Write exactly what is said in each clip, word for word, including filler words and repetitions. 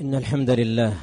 إن الحمد لله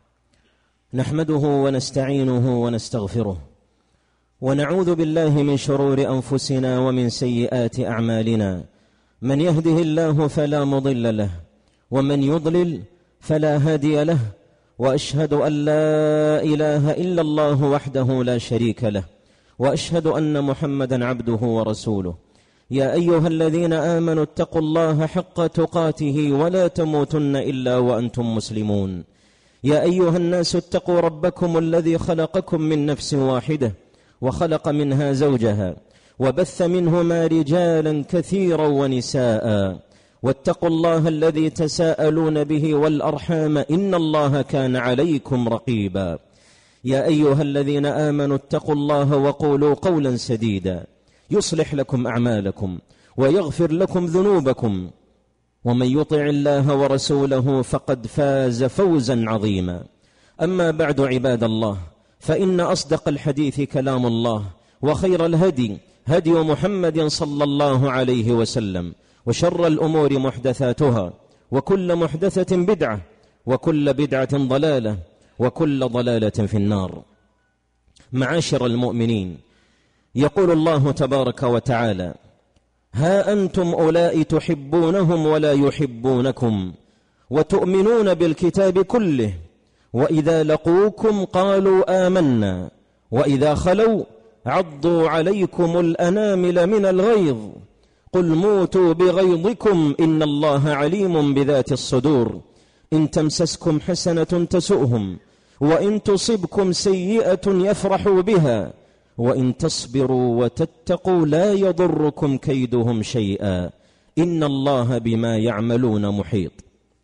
نحمده ونستعينه ونستغفره ونعوذ بالله من شرور أنفسنا ومن سيئات أعمالنا. من يهده الله فلا مضل له ومن يضلل فلا هادي له، وأشهد أن لا إله إلا الله وحده لا شريك له، وأشهد أن محمدا عبده ورسوله. يا أيها الذين آمنوا اتقوا الله حق تقاته ولا تموتن إلا وأنتم مسلمون. يا أيها الناس اتقوا ربكم الذي خلقكم من نفس واحدة وخلق منها زوجها وبث منهما رجالا كثيرا ونساء، واتقوا الله الذي تساءلون به والأرحام إن الله كان عليكم رقيبا. يا أيها الذين آمنوا اتقوا الله وقولوا قولا سديدا يصلح لكم أعمالكم ويغفر لكم ذنوبكم، ومن يطع الله ورسوله فقد فاز فوزا عظيما. أما بعد عباد الله، فإن أصدق الحديث كلام الله، وخير الهدي هدي محمد صلى الله عليه وسلم، وشر الأمور محدثاتها، وكل محدثة بدعة، وكل بدعة ضلالة، وكل ضلالة في النار. معاشر المؤمنين، يقول الله تبارك وتعالى: ها أنتم أولئك تحبونهم ولا يحبونكم وتؤمنون بالكتاب كله، وإذا لقوكم قالوا آمنا وإذا خلوا عضوا عليكم الأنامل من الغيظ قل موتوا بغيظكم إن الله عليم بذات الصدور. إن تمسسكم حسنة تسؤهم وإن تصبكم سيئة يفرحوا بها وإن تصبروا وتتقوا لا يضركم كيدهم شيئا إن الله بما يعملون محيط.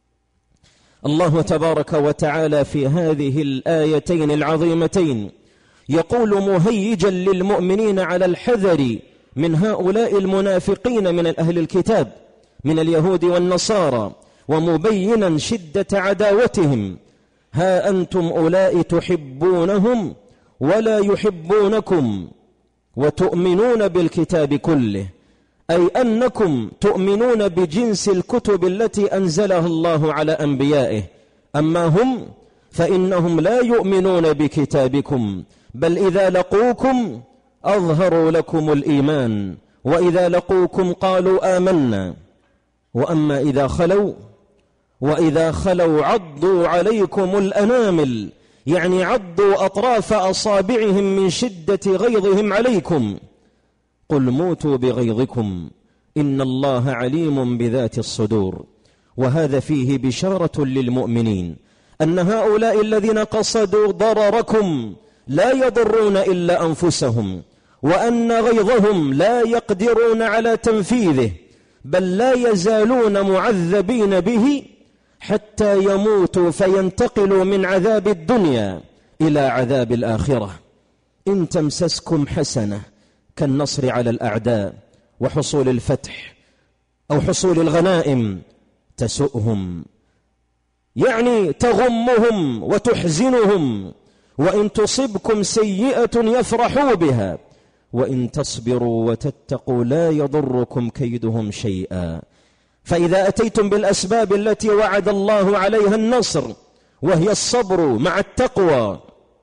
الله تبارك وتعالى في هذه الآيتين العظيمتين يقول مهيجا للمؤمنين على الحذر من هؤلاء المنافقين من أهل الكتاب من اليهود والنصارى، ومبينا شدة عداوتهم: ها أنتم أولئك تحبونهم ولا يحبونكم وتؤمنون بالكتاب كله، أي أنكم تؤمنون بجنس الكتب التي أنزلها الله على أنبيائه، أما هم فإنهم لا يؤمنون بكتابكم، بل إذا لقوكم أظهروا لكم الإيمان، وإذا لقوكم قالوا آمنا، وأما إذا خلوا وإذا خلوا عضوا عليكم الأنامل، يعني عضوا أطراف أصابعهم من شدة غيظهم عليكم. قل موتوا بغيظكم إن الله عليم بذات الصدور. وهذا فيه بشارة للمؤمنين أن هؤلاء الذين قصدوا ضرركم لا يضرون إلا أنفسهم، وأن غيظهم لا يقدرون على تنفيذه، بل لا يزالون معذبين به حتى يموتوا فينتقلوا من عذاب الدنيا إلى عذاب الآخرة. إن تمسسكم حسنة كالنصر على الأعداء وحصول الفتح أو حصول الغنائم تسؤهم، يعني تغمهم وتحزنهم، وإن تصبكم سيئة يفرحوا بها وإن تصبروا وتتقوا لا يضركم كيدهم شيئا. فإذا أتيتم بالأسباب التي وعد الله عليها النصر، وهي الصبر مع التقوى،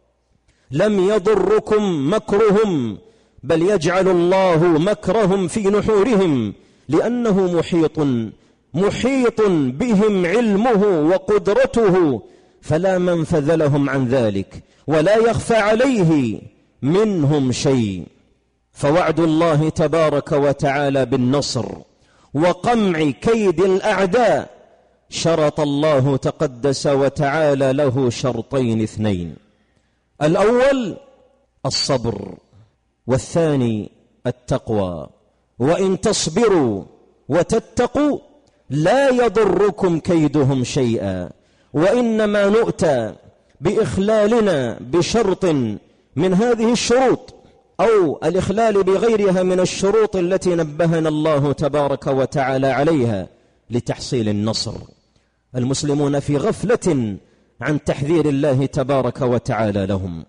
لم يضركم مكرهم، بل يجعل الله مكرهم في نحورهم، لأنه محيط محيط بهم علمه وقدرته، فلا منفذ لهم عن ذلك ولا يخفى عليه منهم شيء. فوعد الله تبارك وتعالى بالنصر وقمع كيد الأعداء شرط الله تقدس وتعالى له شرطين اثنين: الأول الصبر، والثاني التقوى. وإن تصبروا وتتقوا لا يضركم كيدهم شيئا. وإنما نؤتى بإخلالنا بشرط من هذه الشروط أو الإخلال بغيرها من الشروط التي نبهنا الله تبارك وتعالى عليها لتحصيل النصر. المسلمون في غفلة عن تحذير الله تبارك وتعالى لهم،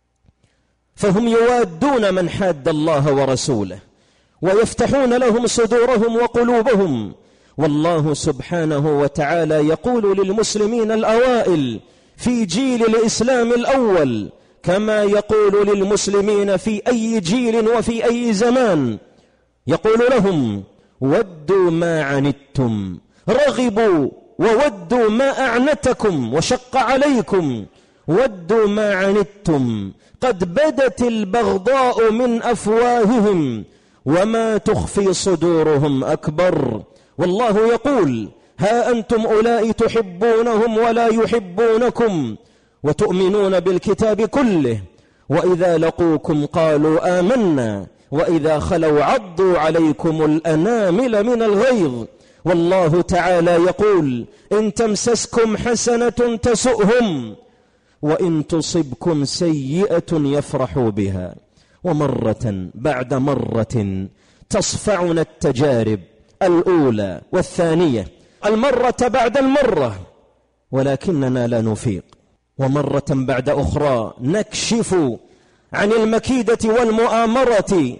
فهم يوادون من حاد الله ورسوله، ويفتحون لهم صدورهم وقلوبهم، والله سبحانه وتعالى يقول للمسلمين الأوائل في جيل الإسلام الأول كما يقول للمسلمين في أي جيل وفي أي زمان، يقول لهم: ودوا ما عنتم، رغبوا وودوا ما أعنتكم وشق عليكم، ودوا ما عنتم قد بدت البغضاء من أفواههم وما تخفي صدورهم أكبر. والله يقول: ها أنتم أولئك تحبونهم ولا يحبونكم وتؤمنون بالكتاب كله، وإذا لقوكم قالوا آمنا وإذا خلوا عضوا عليكم الأنامل من الغيظ. والله تعالى يقول: إن تمسسكم حسنة تسؤهم وإن تصبكم سيئة يفرحوا بها. ومرة بعد مرة تصفعنا التجارب الأولى والثانية، المرة بعد المرة، ولكننا لا نفيق. ومرة بعد أخرى نكشف عن المكيدة والمؤامرة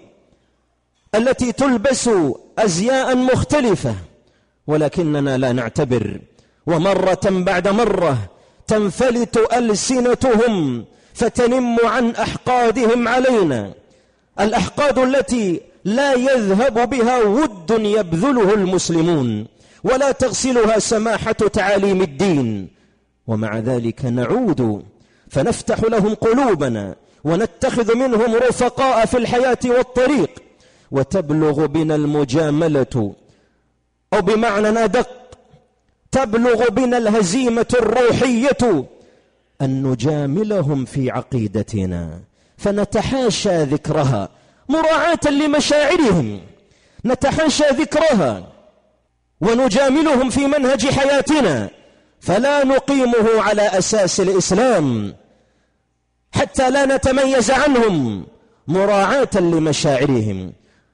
التي تلبس أزياء مختلفة، ولكننا لا نعتبر. ومرة بعد مرة تنفلت ألسنتهم فتنم عن أحقادهم علينا، الأحقاد التي لا يذهب بها ود يبذله المسلمون ولا تغسلها سماحة تعاليم الدين. ومع ذلك نعود فنفتح لهم قلوبنا ونتخذ منهم رفقاء في الحياة والطريق، وتبلغ بنا المجاملة، أو بمعنى أدق تبلغ بنا الهزيمة الروحية أن نجاملهم في عقيدتنا فنتحاشى ذكرها مراعاة لمشاعرهم، نتحاشى ذكرها ونجاملهم في منهج حياتنا، فلا نقيمه على أساس الإسلام حتى لا نتميز عنهم مراعاة لمشاعرهم،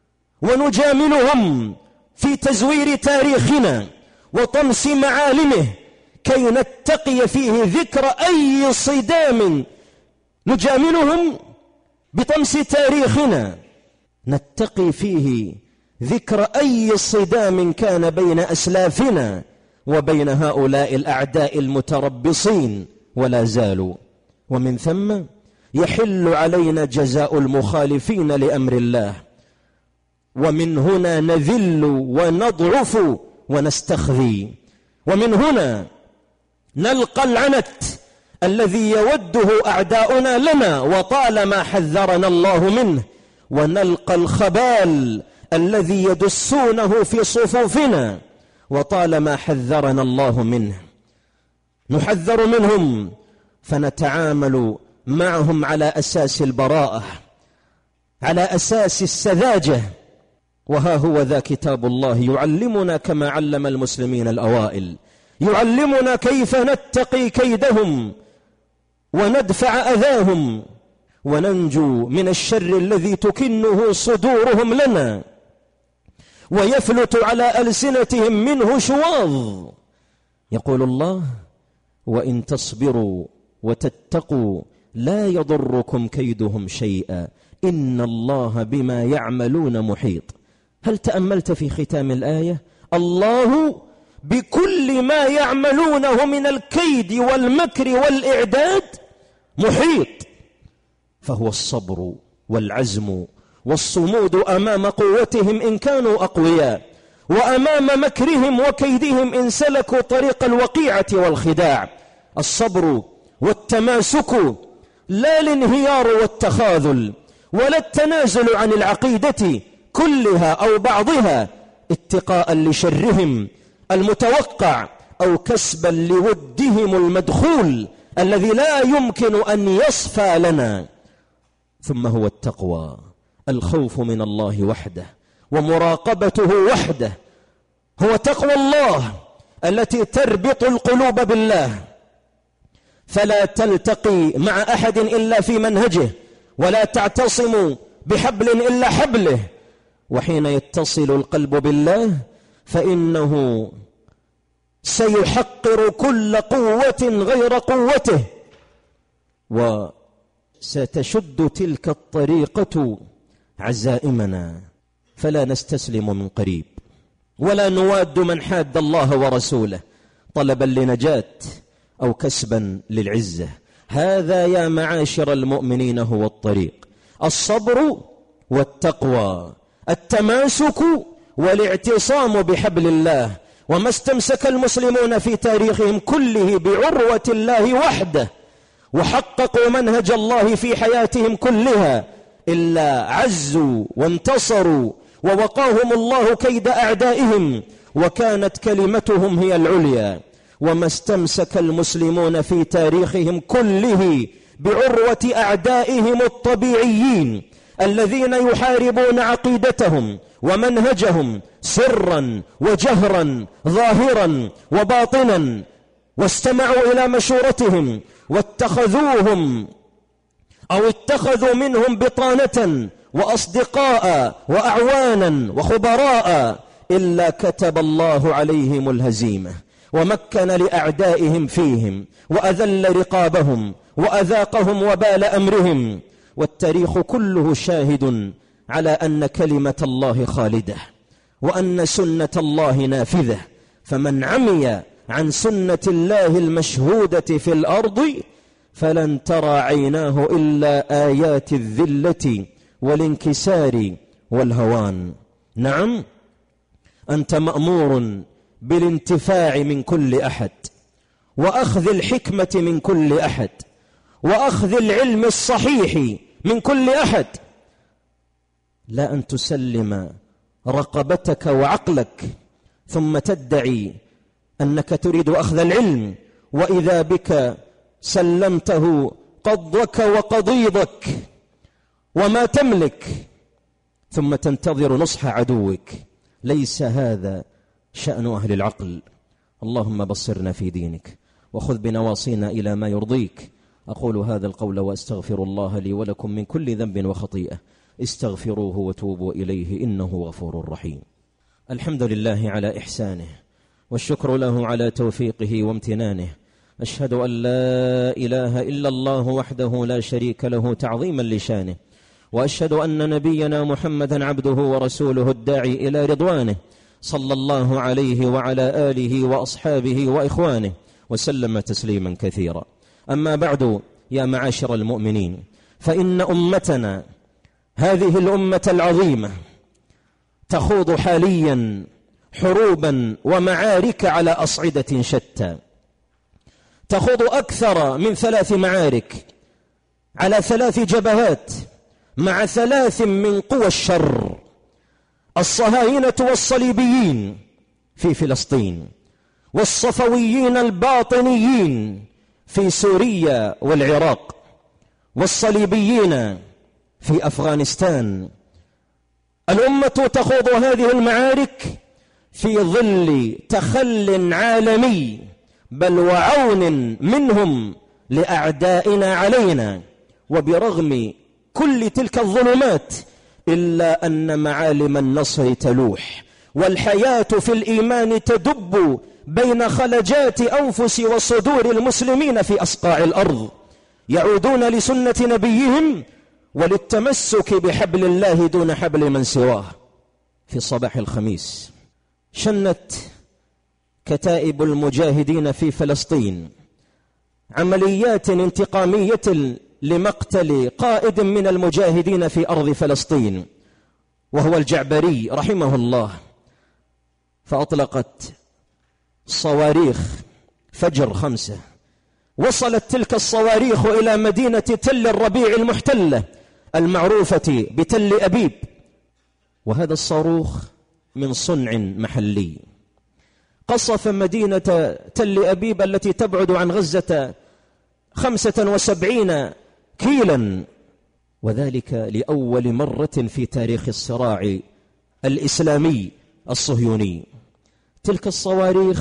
ونجاملهم في تزوير تاريخنا وطمس معالمه كي نتقي فيه ذكر أي صدام، نجاملهم بطمس تاريخنا نتقي فيه ذكر أي صدام كان بين أسلافنا وبين هؤلاء الأعداء المتربصين ولا زالوا. ومن ثم يحل علينا جزاء المخالفين لأمر الله، ومن هنا نذل ونضعف ونستخذي، ومن هنا نلقى العنت الذي يوده أعداؤنا لنا وطالما حذرنا الله منه، ونلقى الخبال الذي يدسونه في صفوفنا وطالما حذرنا الله منه. نحذر منهم فنتعامل معهم على أساس البراءة، على أساس السذاجة. وها هو ذا كتاب الله يعلمنا كما علم المسلمين الأوائل، يعلمنا كيف نتقي كيدهم وندفع أذاهم وننجو من الشر الذي تكنه صدورهم لنا ويفلت على ألسنتهم منه شواظ. يقول الله: وإن تصبروا وتتقوا لا يضركم كيدهم شيئا إن الله بما يعملون محيط. هل تأملت في ختام الآية؟ الله بكل ما يعملونه من الكيد والمكر والإعداد محيط، فهو الصبر والعزم والصمود أمام قوتهم إن كانوا أقوياء، وأمام مكرهم وكيدهم إن سلكوا طريق الوقيعة والخداع. الصبر والتماسك، لا الانهيار والتخاذل ولا التنازل عن العقيدة كلها أو بعضها اتقاء لشرهم المتوقع أو كسبا لودهم المدخول الذي لا يمكن أن يصفى لنا. ثم هو التقوى، الخوف من الله وحده ومراقبته وحده، هو تقوى الله التي تربط القلوب بالله، فلا تلتقي مع أحد إلا في منهجه، ولا تعتصم بحبل إلا حبله. وحين يتصل القلب بالله فإنه سيحقر كل قوة غير قوته، وستشد تلك الطريقة عزائمنا، فلا نستسلم من قريب. ولا نواد من حاد الله ورسوله طلبا لنجاة أو كسبا للعزة. هذا يا معاشر المؤمنين هو الطريق: الصبر والتقوى، التماسك والاعتصام بحبل الله. وما استمسك المسلمون في تاريخهم كله بعروة الله وحده وحققوا منهج الله في حياتهم كلها إلا عزوا وانتصروا ووقاهم الله كيد أعدائهم، وكانت كلمتهم هي العليا. وما استمسك المسلمون في تاريخهم كله بعروة أعدائهم الطبيعيين الذين يحاربون عقيدتهم ومنهجهم سرا وجهرا ظاهرا وباطنا، واستمعوا إلى مشورتهم واتخذوهم أو اتخذوا منهم بطانة وأصدقاء وأعوانا وخبراء، إلا كتب الله عليهم الهزيمة ومكن لأعدائهم فيهم وأذل رقابهم وأذاقهم وبال أمرهم. والتاريخ كله شاهد على أن كلمة الله خالدة وأن سنة الله نافذة، فمن عمي عن سنة الله المشهودة في الأرض فلن ترى عيناه إلا آيات الذلة والانكسار والهوان. نعم، أنت مأمور بالانتفاع من كل أحد، وأخذ الحكمة من كل أحد، وأخذ العلم الصحيح من كل أحد، لا أن تسلم رقبتك وعقلك ثم تدعي أنك تريد أخذ العلم، وإذا بك سلمته قضك وقضيضك وما تملك، ثم تنتظر نصح عدوك. ليس هذا شأن أهل العقل. اللهم بصرنا في دينك وخذ بنواصينا إلى ما يرضيك. أقول هذا القول وأستغفر الله لي ولكم من كل ذنب وخطيئة، استغفروه وتوبوا إليه إنه غفور رحيم. الحمد لله على إحسانه، والشكر له على توفيقه وامتنانه. أشهد أن لا إله إلا الله وحده لا شريك له تعظيما لشانه، وأشهد أن نبينا محمدا عبده ورسوله الداعي إلى رضوانه، صلى الله عليه وعلى آله وأصحابه وإخوانه وسلم تسليما كثيرا. أما بعد، يا معاشر المؤمنين، فإن أمتنا هذه الأمة العظيمة تخوض حاليا حروبا ومعارك على أصعدة شتى، تخوض أكثر من ثلاث معارك على ثلاث جبهات مع ثلاث من قوى الشر: الصهاينة والصليبيين في فلسطين، والصفويين الباطنيين في سوريا والعراق، والصليبيين في أفغانستان. الأمة تخوض هذه المعارك في ظل تخل عالمي بل وعون منهم لأعدائنا علينا. وبرغم كل تلك الظلمات إلا أن معالم النصر تلوح، والحياة في الإيمان تدب بين خلجات أنفس وصدور المسلمين في أصقاع الأرض، يعودون لسنة نبيهم وللتمسك بحبل الله دون حبل من سواه. في صباح الخميس شنت كتائب المجاهدين في فلسطين عمليات انتقامية لمقتل قائد من المجاهدين في أرض فلسطين، وهو الجعبري رحمه الله، فأطلقت صواريخ فجر خمسة. وصلت تلك الصواريخ إلى مدينة تل الربيع المحتلة المعروفة بتل أبيب، وهذا الصاروخ من صنع محلي قصف مدينة تل أبيب التي تبعد عن غزة خمسة وسبعين كيلا، وذلك لأول مرة في تاريخ الصراع الإسلامي الصهيوني. تلك الصواريخ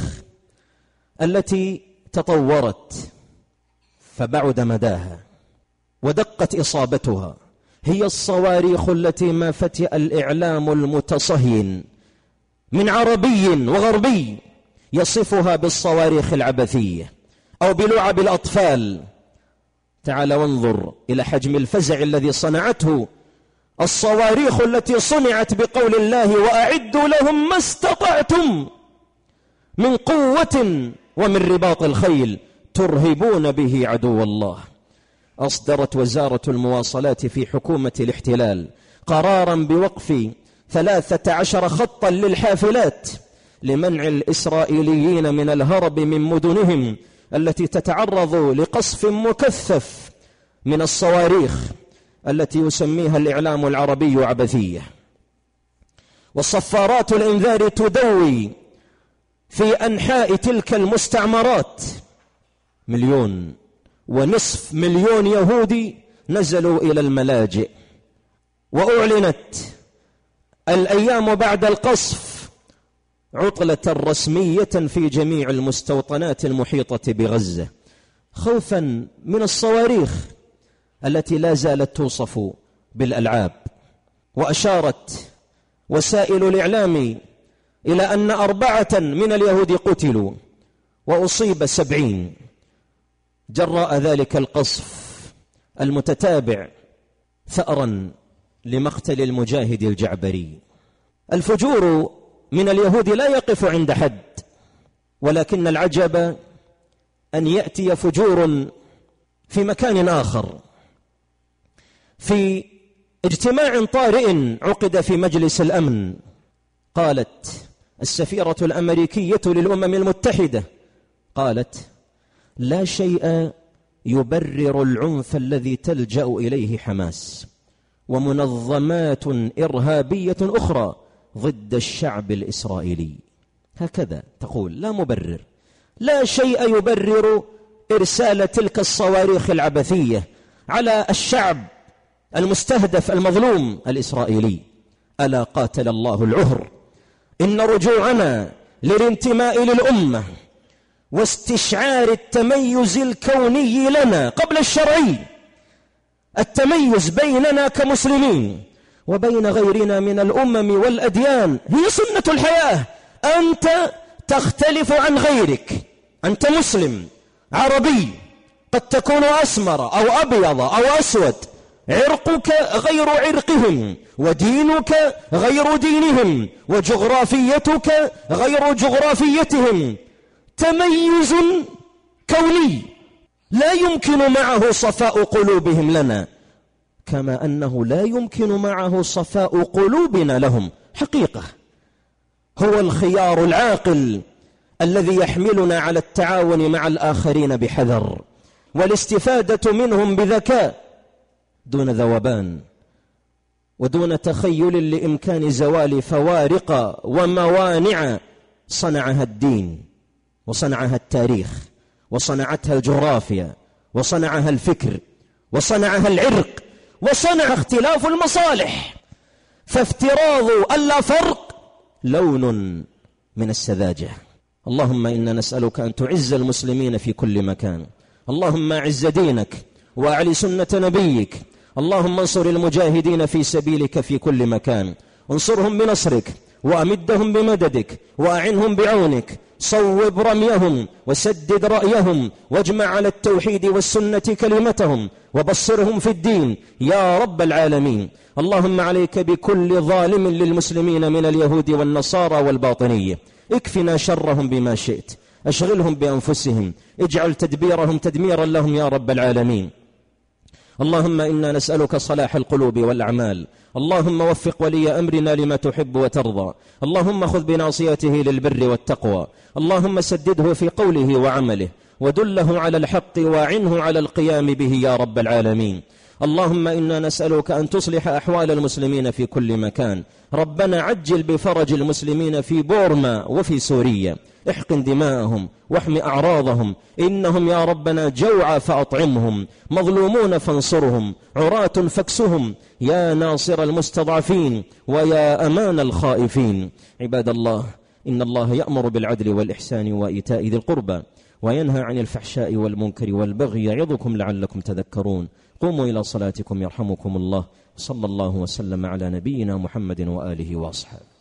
التي تطورت فبعد مداها ودقت إصابتها هي الصواريخ التي ما فتئ الإعلام المتصهين من عربي وغربي يصفها بالصواريخ العبثية أو بلعب الأطفال. تعال وانظر إلى حجم الفزع الذي صنعته الصواريخ التي صنعت بقول الله وأعدوا لهم ما استطعتم من قوة ومن رباط الخيل ترهبون به عدو الله. أصدرت وزارة المواصلات في حكومة الاحتلال قرارا بوقف ثلاثة عشر خطا للحافلات لمنع الإسرائيليين من الهرب من مدنهم التي تتعرض لقصف مكثف من الصواريخ التي يسميها الإعلام العربي عبثية. وصفارات الإنذار تدوي في أنحاء تلك المستعمرات. مليون ونصف مليون يهودي نزلوا إلى الملاجئ. وأعلنت الأيام بعد القصف عطلة رسمية في جميع المستوطنات المحيطة بغزة خوفا من الصواريخ التي لا زالت توصف بالألعاب. وأشارت وسائل الإعلام إلى أن أربعة من اليهود قتلوا وأصيب سبعين جراء ذلك القصف المتتابع ثأرا لمقتل المجاهد الجعبري. الفجور من اليهود لا يقف عند حد، ولكن العجب أن يأتي فجور في مكان آخر. في اجتماع طارئ عقد في مجلس الأمن قالت السفيرة الأمريكية للأمم المتحدة قالت لا شيء يبرر العنف الذي تلجأ إليه حماس ومنظمات إرهابية أخرى ضد الشعب الإسرائيلي. هكذا تقول، لا مبرر، لا شيء يبرر إرسال تلك الصواريخ العبثية على الشعب المستهدف المظلوم الإسرائيلي. ألا قاتل الله العهر. إن رجوعنا للانتماء للأمة واستشعار التميز الكوني لنا قبل الشرعي، التميز بيننا كمسلمين وبين غيرنا من الأمم والأديان هي سنة الحياة. أنت تختلف عن غيرك، أنت مسلم عربي، قد تكون أسمر أو أبيض أو أسود، عرقك غير عرقهم ودينك غير دينهم وجغرافيتك غير جغرافيتهم. تميز كوني لا يمكن معه صفاء قلوبهم لنا، كما أنه لا يمكن معه صفاء قلوبنا لهم. حقيقة هو الخيار العاقل الذي يحملنا على التعاون مع الآخرين بحذر والاستفادة منهم بذكاء دون ذوبان ودون تخيل لإمكان زوال فوارق وموانع صنعها الدين وصنعها التاريخ وصنعتها الجغرافيا وصنعها الفكر وصنعها العرق وصنع اختلاف المصالح. فافتراض اللا فرق لون من السذاجة. اللهم إنا نسألك أن تعز المسلمين في كل مكان. اللهم أعز دينك وأعلي سنة نبيك. اللهم انصر المجاهدين في سبيلك في كل مكان، انصرهم بنصرك وأمدهم بمددك وأعنهم بعونك. صوب رميهم وسدد رأيهم واجمع على التوحيد والسنة كلمتهم وبصرهم في الدين يا رب العالمين. اللهم عليك بكل ظالم للمسلمين من اليهود والنصارى والباطنية، اكفنا شرهم بما شئت، اشغلهم بأنفسهم، اجعل تدبيرهم تدميرا لهم يا رب العالمين. اللهم إنا نسألك صلاح القلوب والأعمال. اللهم وفق ولي أمرنا لما تحب وترضى. اللهم خذ بناصيته للبر والتقوى. اللهم سدده في قوله وعمله ودله على الحق واعنه على القيام به يا رب العالمين. اللهم إنا نسألك أن تصلح أحوال المسلمين في كل مكان. ربنا عجل بفرج المسلمين في بورما وفي سوريا، احقن دماءهم واحمي أعراضهم، إنهم يا ربنا جوعى فأطعمهم، مظلومون فانصرهم، عراة فاكسهم، يا ناصر المستضعفين ويا أمان الخائفين. عباد الله، إن الله يأمر بالعدل والإحسان وإيتاء ذي القربى وينهى عن الفحشاء والمنكر والبغي يعظكم لعلكم تذكرون. قوموا إلى صلاتكم يرحمكم الله. صلى الله وسلم على نبينا محمد وآله وأصحابه.